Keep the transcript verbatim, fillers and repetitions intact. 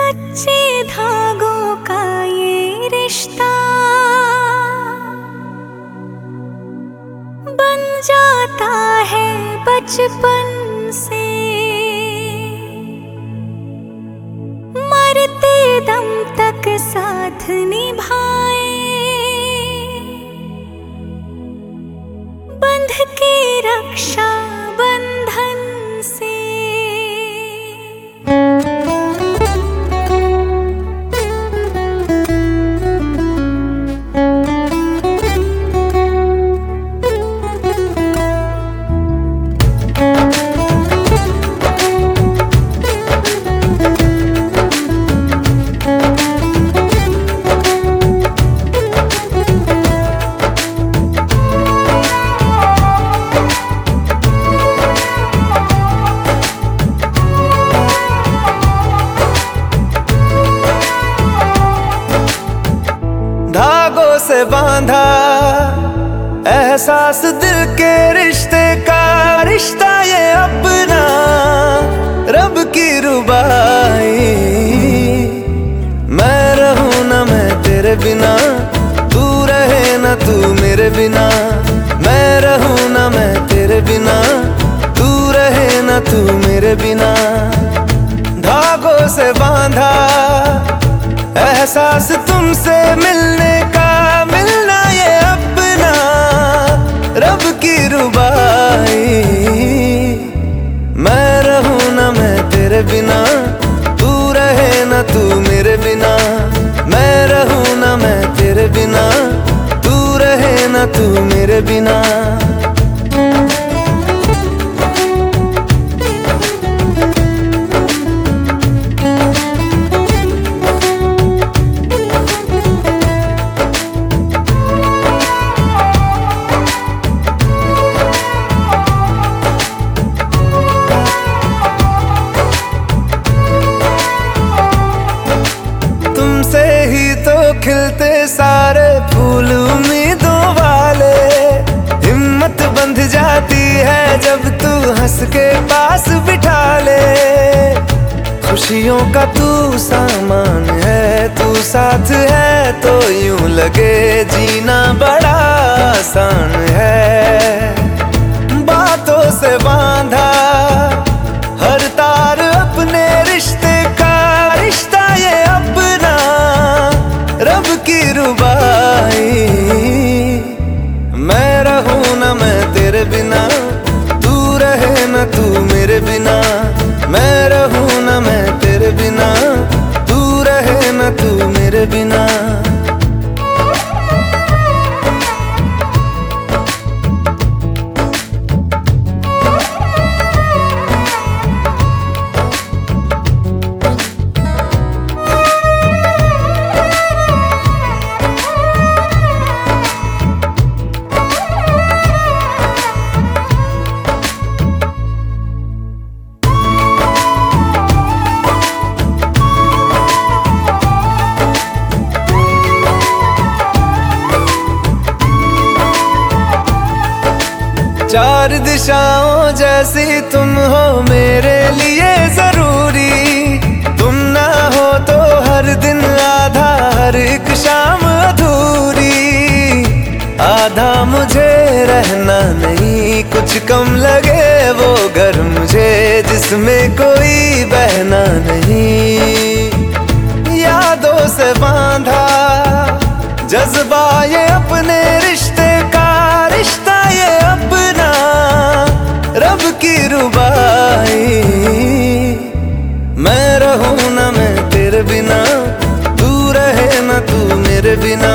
सच्चे धागों का ये रिश्ता बन जाता है बचपन से, मरते दम तक साथ निभाए, बंध के रक्षा बंधन से। धागों से बांधा एहसास दिल के रिश्ते का, रिश्ता ये अपना रब की रुबाई। मैं रहूं ना मैं तेरे बिना, तू रहे ना तू मेरे बिना। मैं रहूं ना मैं तेरे बिना, तू रहे ना तू मेरे बिना। धागों से बांधा एहसास तुमसे मिलने का, मिलना ये अपना रब की रुबाई। मैं रहूं ना मैं तेरे बिना, तू रहे ना तू मेरे बिना। मैं रहूं ना मैं तेरे बिना, तू रहे ना तू मेरे बिना। खिलते सारे फूल उम्मीदों वाले, हिम्मत बंध जाती है जब तू हंस के पास बिठा ले। खुशियों का तू सामान है, तू साथ है तो यूं लगे जीना बड़ा आसान है। बातों से बांधा हर तार अपने रिश्ते का, रिश्ता ये अपना रब की रुबाई। मैं रहूं ना मैं तेरे बिना, तू रहे ना तू मेरे बिना। मैं रहूं ना मैं तेरे बिना, तू रहे ना तू मेरे बिना। चार दिशाओं जैसी तुम हो मेरे लिए जरूरी। तुम ना हो तो हर दिन आधा, हर एक शाम अधूरी। आधा मुझे रहना नहीं, कुछ कम लगे वो घर मुझे जिसमें कोई बहना नहीं। यादों से बांधा जज्बा ये अपने रिश्ते का, रिश्ता ये अपना रब की रुबाई। मैं रहूं ना मैं तेरे बिना, तू रहे ना तू मेरे बिना।